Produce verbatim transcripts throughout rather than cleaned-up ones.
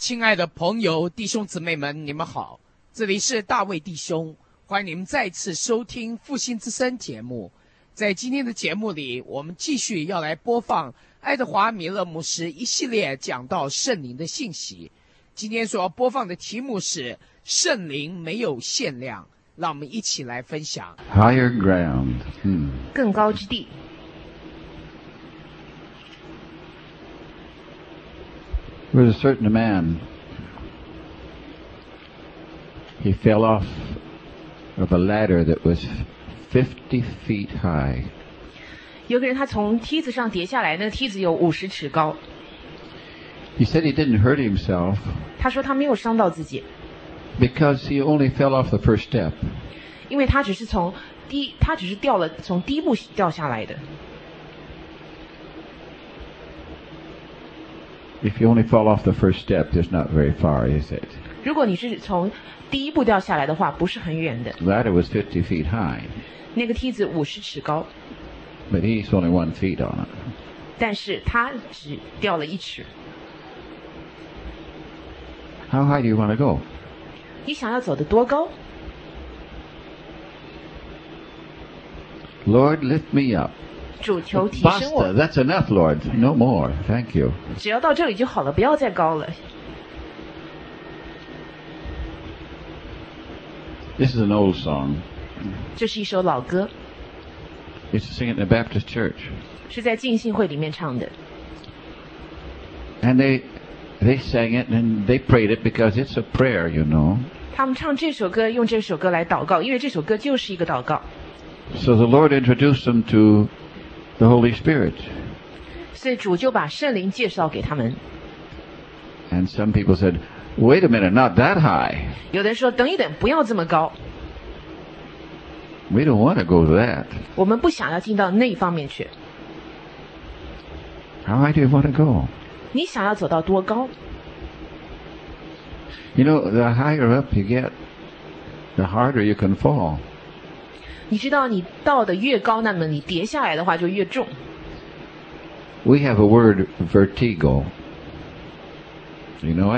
亲爱的朋友、弟兄姊妹们，你们好，这里是大卫弟兄，欢迎你们再次收听复兴之声节目。在今天的节目里，我们继续要来播放爱德华米勒牧师一系列讲到圣灵的信息。今天所要播放的题目是圣灵没有限量，让我们一起来分享。 Higher ground. Hmm. 更高之地。 There was a certain man. He fell off of a ladder that was fifty feet high. 有个人他从梯子上跌下来，那个梯子有五十尺高。 He said he didn't hurt himself 他说他没有伤到自己， because he only fell off the first step. 因为他只是从第他只是掉了从第一步掉下来的。 If you only fall off the first step, there's not very far, is it? 如果你是从第一步掉下来的话，不是很远的。 The ladder was fifty feet high, 那个梯子五十尺高， but he's only one feet on it. 但是他只掉了一尺。 How high do you want to go? 你想要走得多高？ Lord, lift me up. 主求提升我 Basta, that's enough, Lord. No more. Thank you. 只要到这里就好了，不要再高了。 This is an old song. 这是一首老歌， Used to sing it in the Baptist church. 是在浸信会里面唱的。 And they they sang it and they prayed it because it's a prayer, you know. 他们唱这首歌，用这首歌来祷告，因为这首歌就是一个祷告。 So the Lord introduced them to the Holy Spirit. 所以主就把圣灵介绍给他们。 And some people said, wait a minute, not that high. 有的人说等一等，不要这么高， We don't want to go to that. 我们不想要进到那一方面去。 How high do you want to go? 你想要走到多高？ You know, the higher up you get, the harder you can fall. 你知道，你到的越高，那么你跌下来的话就越重。 We have a word, vertigo. You know it?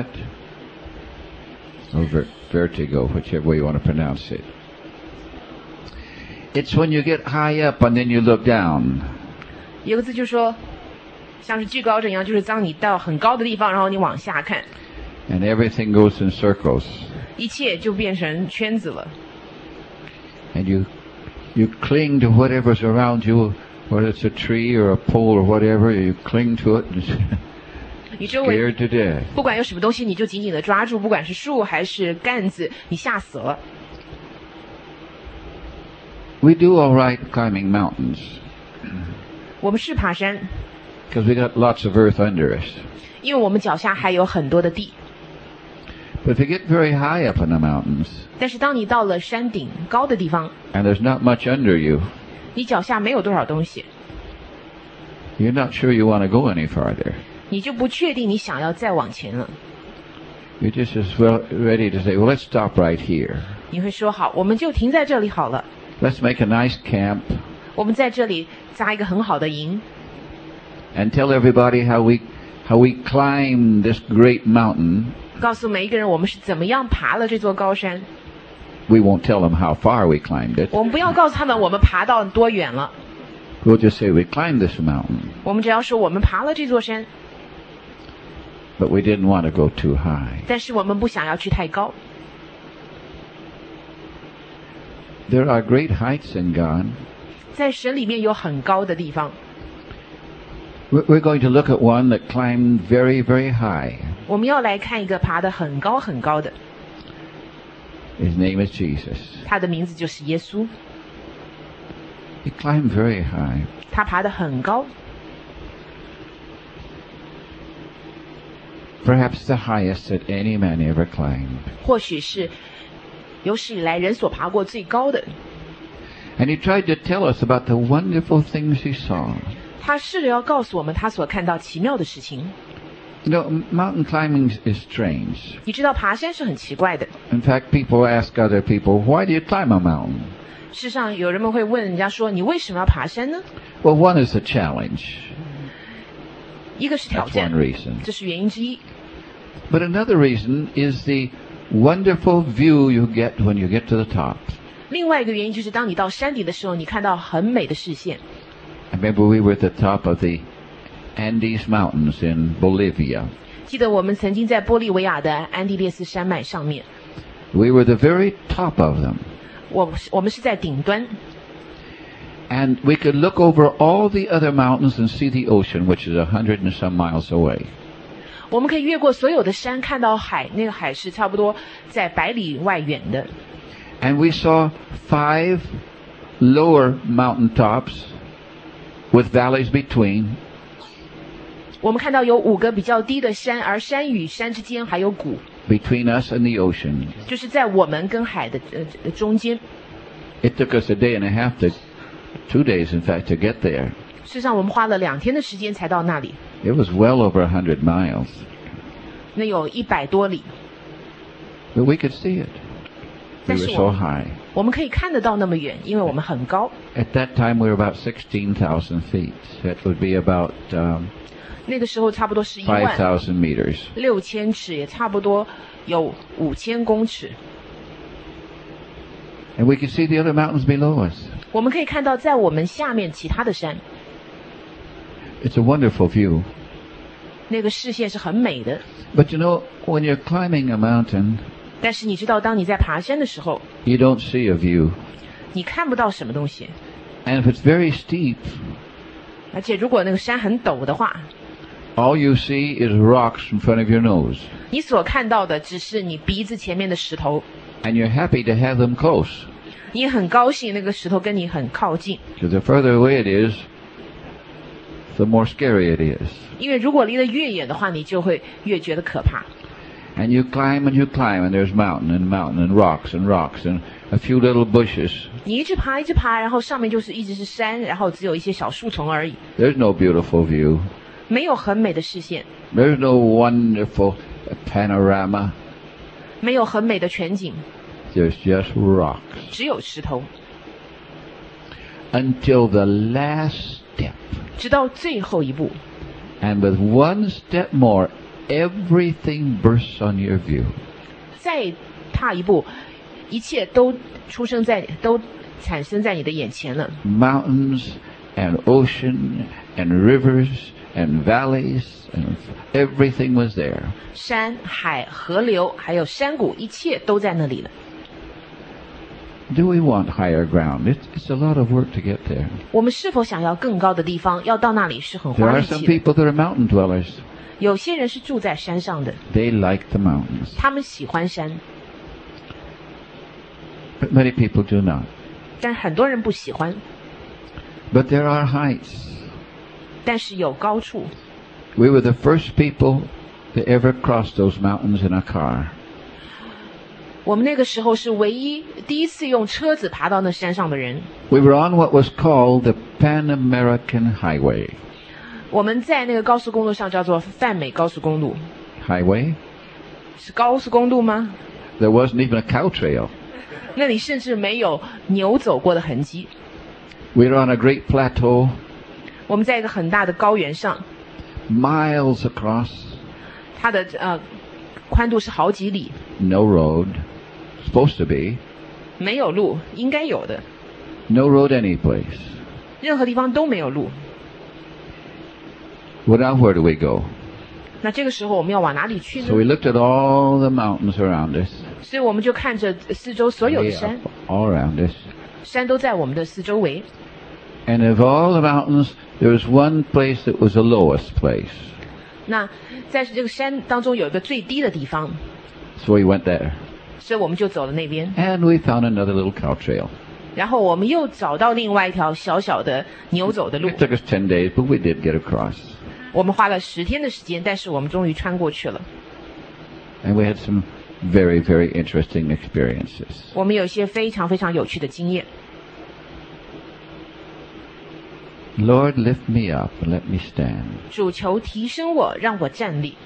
Or ver- vertigo, whichever way you want to pronounce it. It's when you get high up and then you look down. 有个字就说，像是惧高症一样，就是当你到很高的地方，然后你往下看， And everything goes in circles. 一切就变成圈子了。 And you you cling to whatever's around you, whether it's a tree or a pole or whatever, you cling to it and 你周围 scared to death. 不管有什么东西，你就紧紧的抓住，不管是树还是杆子，你吓死了。 We do all right climbing mountains 我们是爬山， because we got lots of earth under us. 因为我们脚下还有很多的地。 But if you get very high up in the mountains 但是当你到了山顶高的地方， and there's not much under you, 你脚下没有多少东西， you're not sure you want to go any farther. 你就不确定你想要再往前了。 You're just as well ready to say, well, let's stop right here. 你会说好，我们就停在这里好了， Let's make a nice camp 我们在这里扎一个很好的营， and tell everybody how we how we climb this great mountain. 告诉每一个人我们是怎么样爬了这座高山。 We won't tell them how far we climbed it. 我们不要告诉他们我们爬到多远了， We'll just say we climbed this mountain, 我们只要说我们爬了这座山， but we didn't want to go too high. 但是我们不想要去太高。 There are great heights in God. 在神里面有很高的地方， We're we're going to look at one that climbed very, very high. 我们要来看一个爬得很高很高的， His name is Jesus. 他的名字就是耶稣， He climbed very high. 他爬得很高， Perhaps the highest that any man ever climbed. 或许是有史以来人所爬过最高的。 And he tried to tell us about the wonderful things he saw. 他试着要告诉我们他所看到奇妙的事情。 You know, m- mountain climbing is strange. 你知道爬山是很奇怪的， In fact, people ask other people, why do you climb a mountain? 事实上有人们会问人家说，你为什么要爬山呢？ Well, one is a challenge. 一个是挑 That's 战 one，reason. 这是原因之一。 But another reason is the wonderful view you get when you get to the top. 另外一个原因就是当你到山顶的时候，你看到很美的视线。 I remember we were at the top of the Andes Mountains in Bolivia. 记得我们曾经在玻利维亚的安第列斯山脉上面， We were the very top of them. 我我们是在顶端， And we could look over all the other mountains and see the ocean, which is a hundred and some miles away. 我们可以越过所有的山，看到海，那个海是差不多在百里外远的。 And we saw five lower mountain tops with valleys between. 我们看到有五个比较低的山，而山与山之间还有谷， Between us and the ocean. 就是在我们跟海的呃中间。 It took us a day and a half to, two days in fact, to get there. 事实上，我们花了两天的时间才到那里， It was well over a hundred miles. 那有一百多里。 But we could see it. We 但 were 是 so 我 high. 我们可以看得到那么远，因为我们很高。 At that time we were about sixteen thousand feet. That would be about um, 那个时候差不多是一 five 万 thousand meters. 六千尺，也差不多有五千公尺。 And we could see the other mountains below us. 我们可以看到在我们下面其他的山， It's a wonderful view. 那个视线是很美的。 But you know, when you're climbing a mountain, 但是你知道，当你在爬山的时候， you don't see a view. 你看不到什么东西。 And if it's very steep, 而且如果那个山很陡的话， all you see is rocks in front of your nose. 你所看到的只是你鼻子前面的石头， And you're happy to have them close. 你也很高兴那个石头跟你很靠近， Because the further away it is, the more scary it is. 因为如果离得越远的话，你就会越觉得可怕。 And you climb and you climb, and there's mountain and mountain and rocks and rocks and a few little bushes. 你一直爬，一直爬，然后上面就是一直是山，然后只有一些小树丛而已， There's no beautiful view. 没有很美的视线， There's no wonderful panorama. 没有很美的全景， There's just rocks. 只有石头。 Until the last step. 直到最后一步， And with one step more, everything bursts on your view. 再踏一步，一切都出生在都产生在你的眼前了。 Mountains and ocean and rivers and valleys and everything was there. 山海河流还有山谷，一切都在那里了。 Do we want higher ground? It's, it's a lot of work to get there. 我们是否想要更高的地方？要到那里是很 There 花 are 力 some 气的。 people that are mountain dwellers. 有些人是住在山上的， They like the mountains. 他们喜欢山， But many people do not. 但很多人不喜欢。 But there are heights. 但是有高处， We were the first people to ever cross those mountains in a car. 我们那个时候是唯一第一次用车子爬到那山上的人。 We were on what was called the Pan American Highway. 我们在那个高速公路上叫做泛美高速公路， Highway? 是高速公路吗？ There wasn't even a cow trail. 那里甚至没有牛走过的痕迹。 We were on a great plateau, 我们在一个很大的高原上， miles across, 它的呃宽度是好几里， no road. Supposed to be. 没有路，应该有的， No road any place. 任何地方都没有路。 Well, now where do we go? 那这个时候我们要往哪里去 So we 呢？ looked at all the mountains around us. 所以我们就看着四周所有的 Way 山 up，all around us. 山都在我们的四周围。 And of all the mountains, there was one place that was the lowest place. 那在这个山当中有一个最低的地方， So we went there. 所以我们就走了那边。 And we found another little cow trail. 然后我们又找到另外一条小小的牛走的路 It，took us ten days, but we did get across. 我们花了十天的时间，但是我们终于穿过去了。 And we had some very, very interesting experiences. 我们有一些非常非常有趣的经验。 Lord, lift me up and let me stand. 主求提升我，让我站立。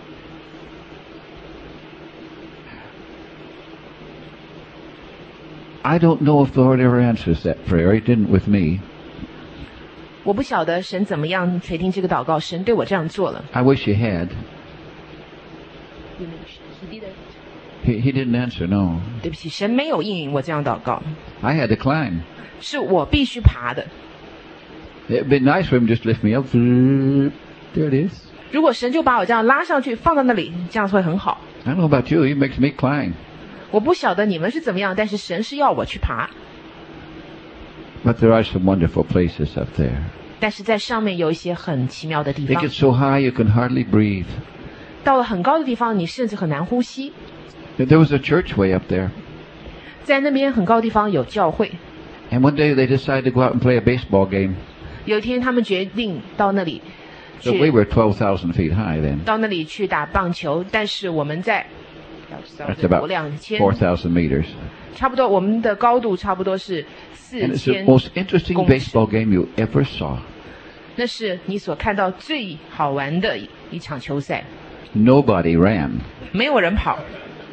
I don't know if the Lord ever answers that prayer. He didn't with me. 我不晓得神怎么样垂听这个祷告，神对我这样做了。 I wish He had. He didn't. He, he didn't answer, no. 对不起，神没有应允我这样祷告， I had to climb. 是我必须爬的。 It'd be nice for him to just lift me up. There it is. 如果神就把我这样拉上去，放到那里，这样会很好。 I don't know about you, he makes me climb. 我不晓得你们是怎么样，但是神是要我去爬。 But there are some wonderful places up there. 但是在上面有一些很奇妙的地 They 方 get，so high you can hardly breathe. 到了很高的地方，你甚至很难呼吸。 There was a church way up there. 在那边很高的地方有教会， And one day they decided to go out and play a baseball game. 有一天他们决定到那里 So 去 we were twelve thousand feet high then. 到那里去打棒球，但是我们在 That's about 两千 four thousand meters. 差不多，我们的高度差不多是 And 四 it's the 千 most interesting 公尺， baseball game you ever saw. 那是你所看到最好玩的一一场球赛， Nobody ran. 没有人跑，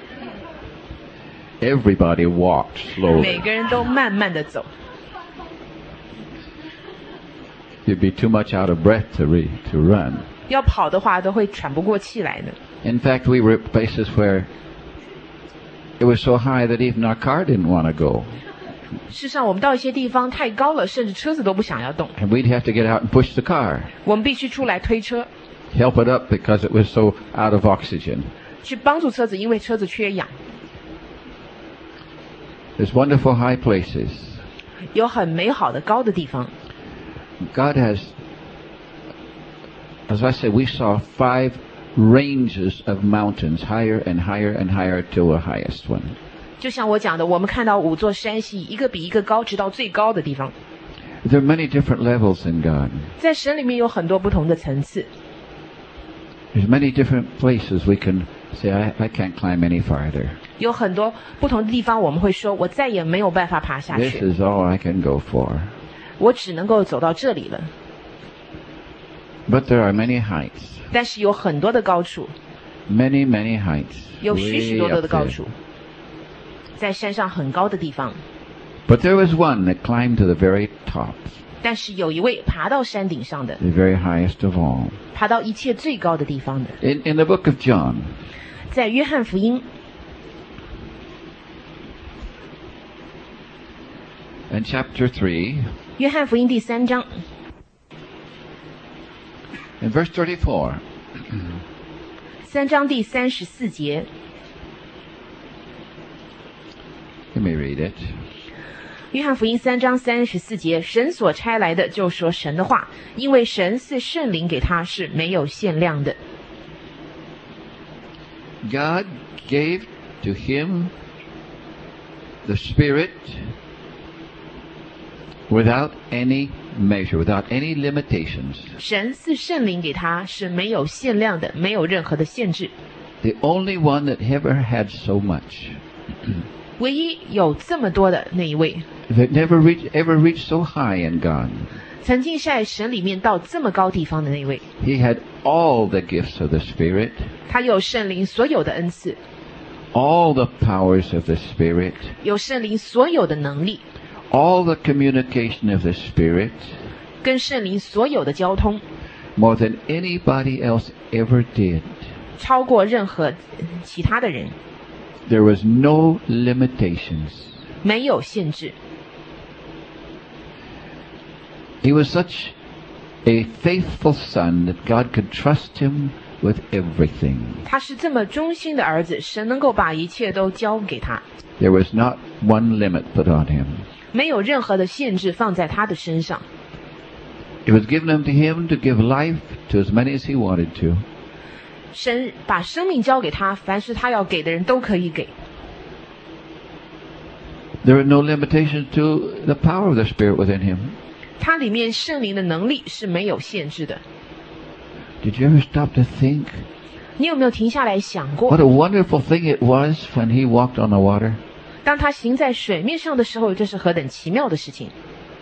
Everybody walked 每 slowly. 个人都慢慢的走。 You'd be too much out of breath to re- to run. 要跑的话都会喘不过气来的。 In fact, we were at places where it was so high that even our car didn't want to go. 事实上，我们到一些地方太高了，甚至车子都不想要动， And we'd have to get out and push the car, 我们必须出来推车， help it up because it was so out of oxygen. 去帮助车子，因为车子缺氧。 There's wonderful high places. 有很美好的高的地方。 God has, as I said, we saw five ranges of mountains, higher and higher and higher till the highest one. 就像我讲的，我们看到五座山系，一个比一个高，直到最高的地方。 There are many different levels in God. 在神里面有很多不同的层次， There's many different places we can say, I, I can't climb any farther. 有很多不同的地方，我们会说，我再也没有办法爬下 This 去， is all I can go for. 我只能够走到这里了。 But there are many heights. 但是有很多的高处， Many, many heights. 有许许 Way 多多 up 的高 there. 处，在山上很高的地方。 But there was one that climbed to the very top, 但是有一位爬到山顶上的， the very highest of all. 爬到一切最高的地方的， In, in the book of John, 在约翰福音 in chapter three, 约翰福音第三章 in verse thirty-four, 三章第三十四节， let me read it. 约翰福音三章三十四节，神所差来的就说神的话，因为神赐圣灵给他是没有限量的。 God gave to him the Spirit without any measure, without any limitations. 神赐圣灵给他是没有限量的，没有任何的限制。 The only one that ever had so much, 唯一有这么多的那一位， that never reached, ever reached so high in God. 曾经在神里面到这么高地方的那位， He had all the gifts of the Spirit, 他有圣灵所有的恩赐， all the powers of the Spirit, 有圣灵所有的能力， all the communication of the Spirit, 跟圣灵所有的交通， more than anybody else ever did. 超过任何其他的人， There was no limitations. 没有限制。 He was such a faithful son that God could trust him with everything. 他是这么忠心的儿子，神能够把一切都交给他， There was not one limit put on him. 没有任何的限制放在他的身上。 It was given unto him to give life to as many as he wanted to. 神把生命交给他，凡是他要给的人都可以给。 There are no limitations to the power of the Spirit within him. 他里面圣灵的能力是没有限制的。 Did you ever stop to think 你有没有停下来想过 what，a wonderful thing it was when he walked on the water? 当他行在水面上的时候，这是何等奇妙的事情！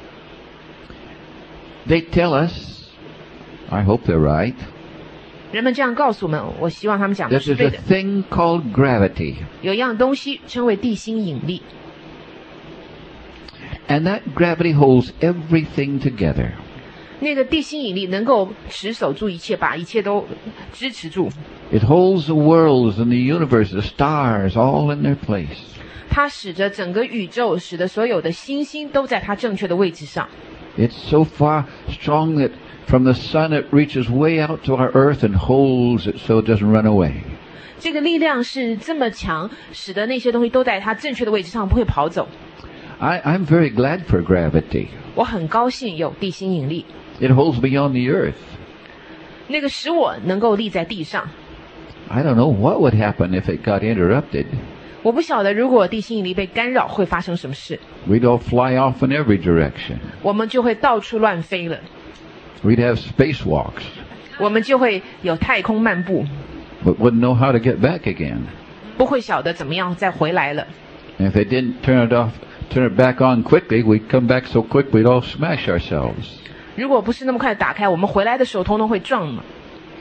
They tell us, I hope they're right, 人们这样告诉我们，我希望他们讲的 that 是 there's 对 a 的。 thing called gravity. 有一样东西称为地心引力， And that gravity holds everything together. 那个地心引力能够持守住一切，把一切都支持住。 It holds the worlds and the universe, the stars, all in their place. 它使得整个宇宙，使得所有的星星都在它正确的位置上。 It's so far strong that from the sun it reaches way out to our earth and holds it so it doesn't run away. 这个力量是这么强，使得那些东西都在它正确的位置上，不会跑走。 I, I'm very glad for gravity. 我很高兴有地心引力， It holds me on the earth. 那个使我能够立在地上。 I don't know what would happen if it got interrupted. 我不晓得如果地心引力被干扰会发生什么事， We'd all fly off in every direction. 我们就会到处乱飞了， We'd have spacewalks, 我们就会有太空漫步， but wouldn't know how to get back again. 不会晓得怎么样再回来了。 And if they didn't turn it off, turn it back on quickly, we'd come back so quick we'd all smash ourselves. 如果不是那么快打开，我们回来的时候通通会撞嘛。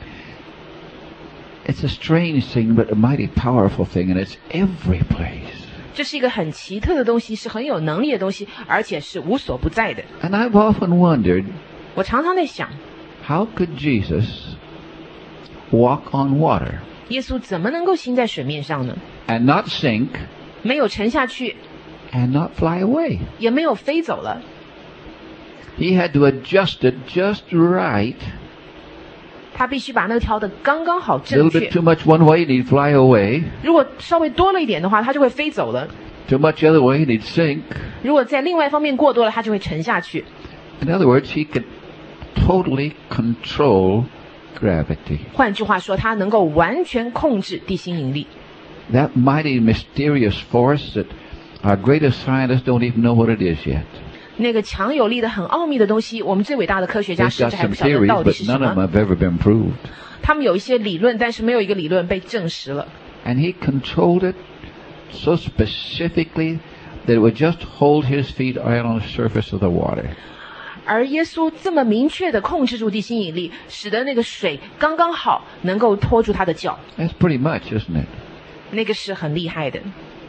It's a strange thing, but a mighty powerful thing, and it's every place. 这是一个很奇特的东西，是很有能力的东西，而且是无所不在的。 And I've often wondered, 我常常在想， how could Jesus walk on water 耶稣怎么能够行在水面上呢？ and not sink 没有沉下去， and not fly away? 也没有飞走了。 He had to adjust it just right. 他必须把那个调得刚刚好 A 正 little 确 bit。too much one way, and he'd fly away. 如果稍微多了一点的话，他就会飞走了； Too much other way, and he'd sink. 如果在另外一方面过多了，他就会沉下去。 In other words, he could totally control gravity. 换句话说，他能够完全控制地心引力。 That mighty, mysterious force that our greatest scientists don't even know what it is yet. 那个强有力的、很奥秘的东西，我们最伟大的科学家 They've 甚 got 至还 some 不晓得 theories, 到底 but 是什 none of them 么。 have ever been proved. 他们有一些理论，但是没有一个理论被证实了。 And he controlled it so specifically that it would just hold his feet right on the surface of the water. 而耶稣这么明确地控制住地心引力，使得那个水刚刚好能够拖住他的脚， That's pretty much, isn't it? 那个是很厉害的。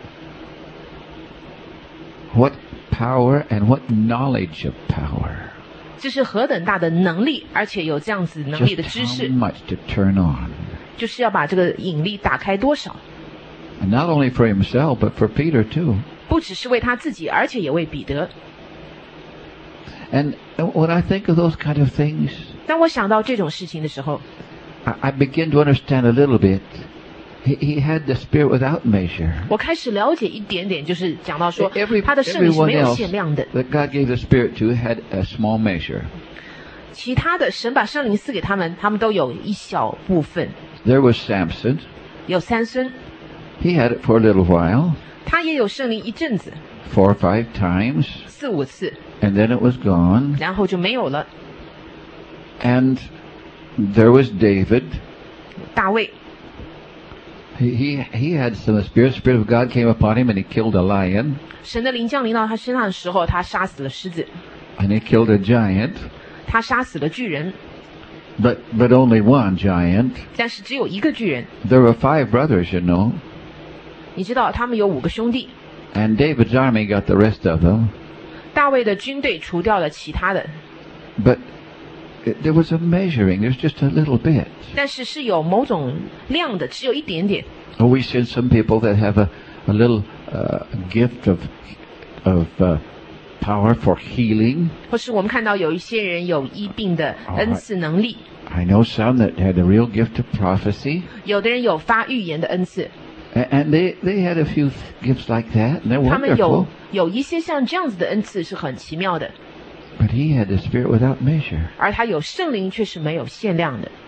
What power and what knowledge of power. 这是何等大的能力，而且有这样子能力的 Just 知 how 识， much to turn on. 就是要把这个引力打开多少， And not only for himself, but for Peter too. 不只是为他自己，而且也为彼得。 And when I think of those kind of things, 当我想到这种事情的时候， I, I begin to understand a little bit. He, he had the Spirit without measure. 我开始了解一点点，就是讲到说 Every, 他的圣灵是 everyone 没有 else 限量的， that God gave the Spirit to had a small measure. 其他的神把圣灵赐给他们，他们都有一小部分。 There was Samson. 有三孙， He had it for a little while, 他也有圣灵一阵子， four or five times, 四五次， and then it was gone. 然后就没有了。 And there was David. 大卫， He, he, he had some of the Spirit. The Spirit of God came upon him, and he killed a lion, 神的灵降临到他身上的时候，他杀死了狮子， and he killed a giant, 他杀死了巨人， but, but only one giant. 但是只有一个巨人。 There were five brothers, you know, 你知道他们有五个兄弟， and David's army got the rest of them. 大卫的军队除掉了其他的， But it, there was a measuring. There's just a little bit. 但是是有某种量的，只有一点点。 Oh, we see some people that have a, a little uh, gift of of uh, power for healing. 或是我们看到有一些人有医病的恩赐能力， I know some that had a real gift of prophecy, 有的人有发预言的恩赐， a- and they, they had a few gifts like that, and they're 他们有 wonderful. 有一些像这样子的恩赐是很奇妙的， But he had the Spirit without measure. 而他有圣灵却是没有限量的。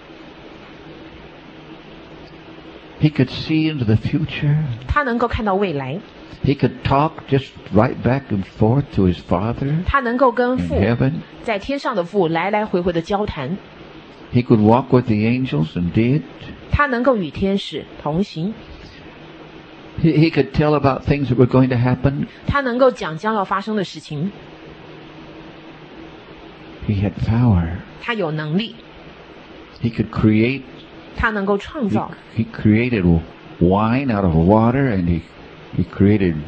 He could see into the future. 他能够看到未来， He could talk just right back and forth to his Father 他能够跟 in 父 heaven. 在天上的父来来回回的交谈， He could walk with the angels and did. 他能够与天使同行， He, he could tell about things that were going to happen. 他能够讲将要发生的事情， He had power. 他有能力， He could create. 他能够创 He, 造， he created wine out of water, and he he created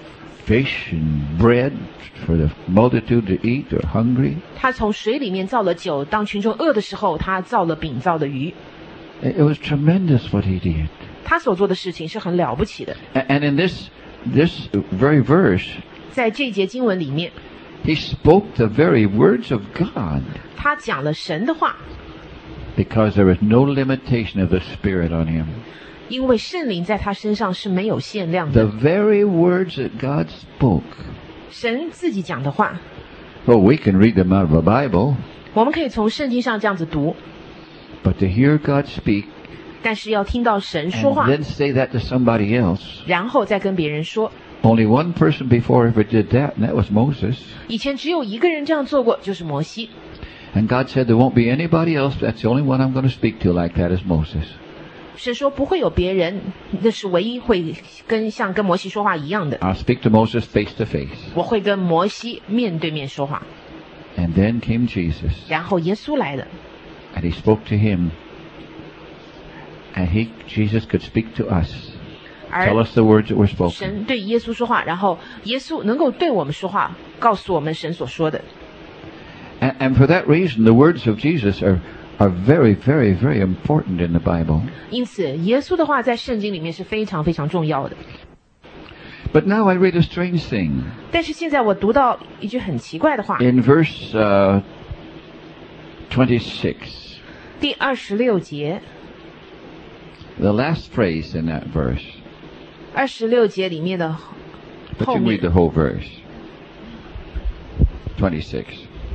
fish and bread for the multitude to eat or hungry. 他从水里面造了酒，当群众饿的时候，他造了饼，造了鱼。 It was tremendous what he did. 他所做的事情是很了不起的。 And in this this very verse, 在这节经文里面， he spoke the very words of God. 他讲了神的话。 Because there was no limitation of the Spirit on him. 因为圣灵在他身上是没有限量 The 的。 very words that God spoke. 神自己讲的话， Well, we can read them out of a Bible, 我们可以从圣经上这样子读， but to hear God speak 但是要听到神说 and 话， then say that to somebody else. 然后再跟别人说。 Only one person before ever did that, and that was Moses. 以前只有一个人这样做过，就是摩西。 And God said there won't be anybody else. That's the only one I'm going to speak to like that is Moses. 神说不会有别人，那是唯一会跟像跟摩西说话一样的。 I'll speak to Moses face to face. 我会跟摩西面对面说话。 And then came Jesus, 然后耶稣来了， and he spoke to him. And he, Jesus could speak to us. Tell 而 us the words that were spoken. 神对耶稣说话，然后耶稣能够对我们说话，告诉我们神所说的。 And, and for that reason, the words of Jesus are, are very, very, very important in the Bible. 因此，耶稣的话在圣经里面是非常非常重要的。 But now I read a strange thing. 但是现在我读到一句很奇怪的话， In verse uh, twenty-six, 第二十六节， the last phrase in that verse. 二十六节里面的 But 后 you 面 read the whole verse. twenty-six.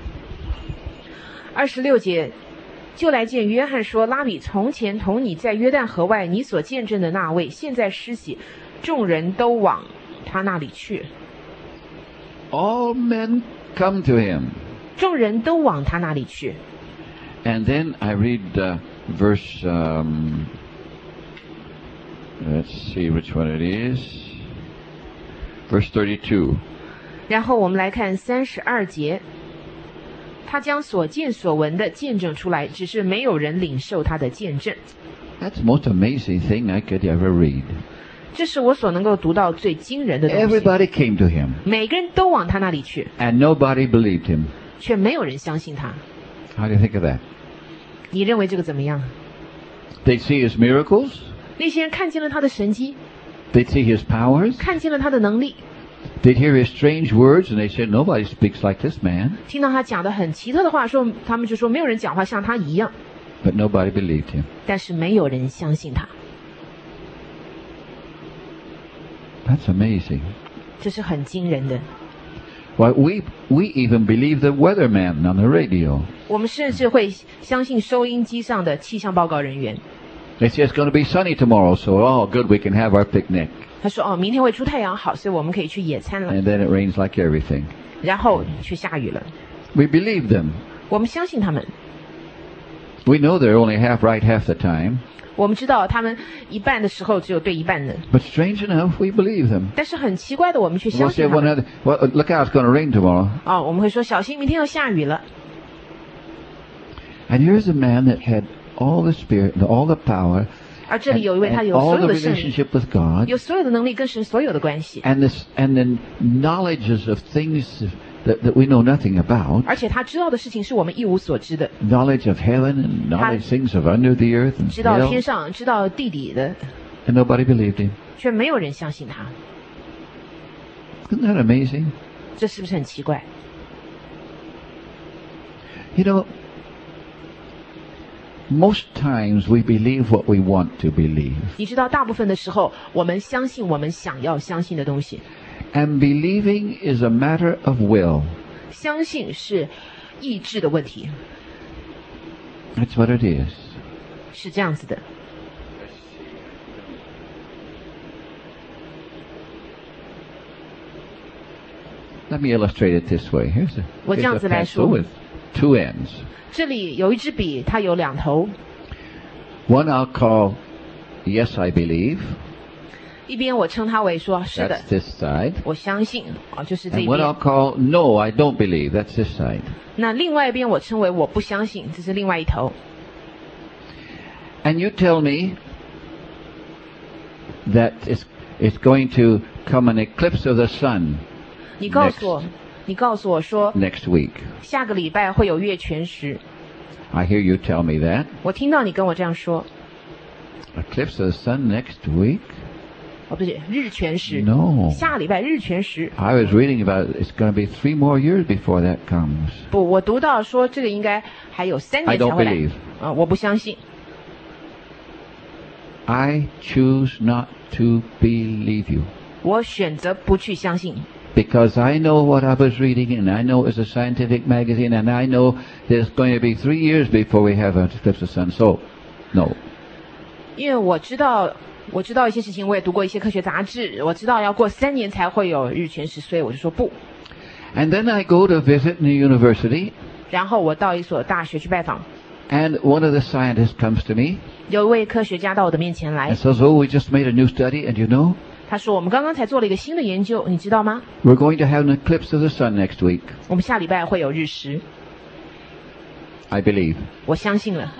二十六节，就来见约翰说：“拉比，从前同你在约旦河外你所见证的那位，现在施洗，众人都往他那里去。 All men come to him. 众人都往他那里去。 And then I read uh, verse, um, let's see which one it is. Verse thirty-two. ” 然后我们来看三十二节，他将所见所闻的见证出来，只是没有人领受他的见证。 That's the most amazing thing I could ever read. 这是我所能够读到最惊人的东西。 Everybody came to him, 每个人都往他那里去， and nobody believed him. 却没有人相信他。 How do you think of that? 你认为这个怎么样？ They'd see his miracles, 那些人看见了他的神迹， they'd see his powers, 看见了他的能力， they'd hear his strange words, and they said, nobody speaks like this man. 听到他讲的很奇特的话，说他们就说没有人讲话像他一样， But nobody believed him. 但是没有人相信他。 That's amazing. 这是很惊人的。 Why, we, we even believe the weatherman on the radio. 我们甚至会相信收音机上的气象报告人员。 They say it's going to be sunny tomorrow, so oh, good, we can have our picnic. 他说：“哦，明天会出太阳，好，所以我们可以去野餐了。 And then it rains like everything. ” 然后却下雨了。 We believe them. 我们相信他们， We know they're only half right half the time. 我们知道他们一半的时候只有对一半的， But strange enough, we believe them. 但是很奇怪的，我们却 We'll 相 say 信他 one 们。 other, well, look out, it's going to rain tomorrow. 哦，我们会说小心，明天要下雨了。 And here's a man that had all the spirit, and all the power, 而这里 and, 有一位，他 and 有所 all 有 the 的圣灵， relationship with God, 有所有的能力，跟神所有的关系， and this, and then knowledges of things that, that we know nothing about, 而且他知道的事情是我们一无所知的， knowledge of heaven and knowledge things of under the earth and 知道 hell, 天上，知道地底的， and nobody believed him. 却没有人相信他。 Isn't that amazing? 这是不是很奇怪？ You know, most times we believe what we want to believe. 你知道，大部分的时候，我们相信我们想要相信的东西。 And believing is a matter of will. 相信是意志的问题， That's what it is. 是这样子的。 Let me illustrate it this way. Here's a, 我这 here's 样 a 子来 pencil 说。 with two ends. 这里有一支笔，它有两头， One I'll call yes, I believe. 一边我称它为说是的 That's，this side. 我相信啊，就是这 And 一 one I'll 边。 call no, I don't believe. That's this side. 那另外一边我称为我不相信，这是另外一头。 And you tell me that it's, it's going to come an eclipse of the sun 你告诉我，你告诉我说， next week. 下个礼拜会有月全食。 I hear you tell me that. 我听到你跟我这样说， Eclipse of the sun next week? 哦，不是日全食。 No. 下礼拜日全食。 I was reading about it. It's going to be three more years before that comes. 不，我读到说这个应该还有三 I 年才 don't 会来。 believe. 啊、我不相信。 I choose not to believe you. 我选择不去相信， Because I know what I was reading, and I know it's a scientific magazine, and I know there's going to be three years before we have an eclipse of the sun. So, no. 因为我知道，我知道一些事情，我也读过一些科学杂志，我知道要过三年才会有日全食，所以我就说不。 And then I go to visit in the university, 然后我到一所大学去拜访， and one of the scientists comes to me 有一位科学家到我的面前来 and，says, "Oh, we just made a new study, and you know, 他说我们刚刚才做了一个新的研究，你知道吗？ we're going to have an eclipse of the sun next week." 我们下礼拜会有日食， I believe. 我相信了。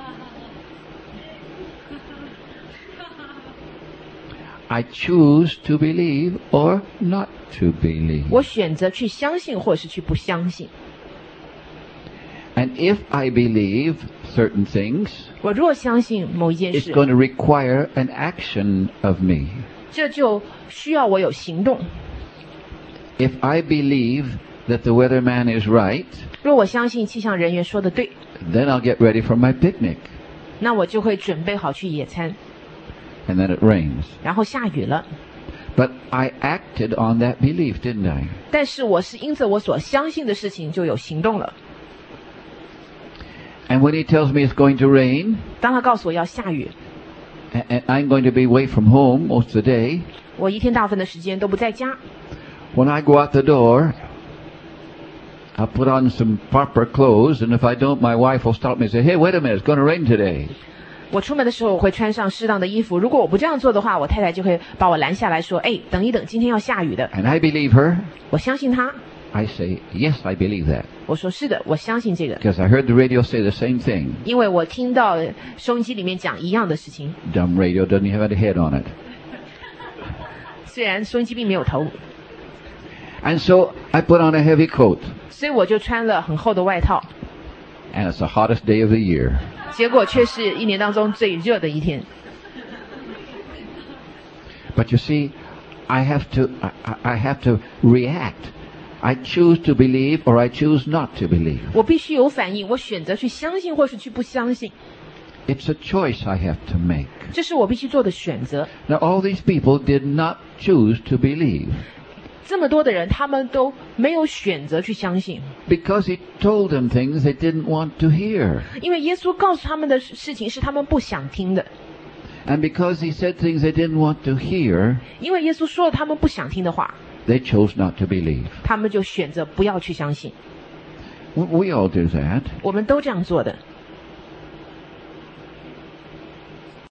I choose to believe or not to believe. 我选择去相信，或者是去不相信。 And if I believe certain things, 我若相信某一件 it's 事， going to require an action of me. 这就需要我有行动。 If I believe that the weatherman is right, 若我相信气象人员说的对， then I'll get ready for my picnic. 那我就会准备好去野餐， And then it rains. 然后下雨了。 But I acted on that belief, didn't I? 但是我是因着我所相信的事情就有行动了。 And when he tells me it's going to rain, 当他告诉我要下雨， and, and I'm going to be away from home most of the day, 我一天大部分的时间都不在家。 when I go out the door, I'll put on some proper clothes, and if I don't, my wife will stop me and say, "Hey, wait a minute, it's going to rain today." 我出门的时候我会穿上适当的衣服，如果我不这样做的话，我太太就会把我拦下来说：“哎，等一等，今天要下雨的。 And I believe her. ” 我相信她， I say, "Yes, I believe that." 我说是的，我相信这个， Because I heard the radio say the same thing. 因为我听到收音机里面讲一样的事情。 Dumb radio doesn't even have a head on it. 虽然收音机并没有头， And so I put on a heavy coat. 所以我就穿了很厚的外套。 And it's the hottest day of the year. 结果却是一年当中最热的一天。 But you see, I have to, I, I have to react. I choose to believe or I choose not to believe. 我必须有反应，我选择去相信或是去不相信， It's a choice I have to make. 这是我必须做的选择。 Now all these people did not choose to believe 这么多的人，他们都没有选择去相信， because he told them things they didn't want to hear. 因为耶稣告诉他们的事情是他们不想听的， And because he said things they didn't want to hear, 因为耶稣说了他们不想听的话， they chose not to believe. 他们就选择不要去相信。 We we all do that. 我们都这样做的。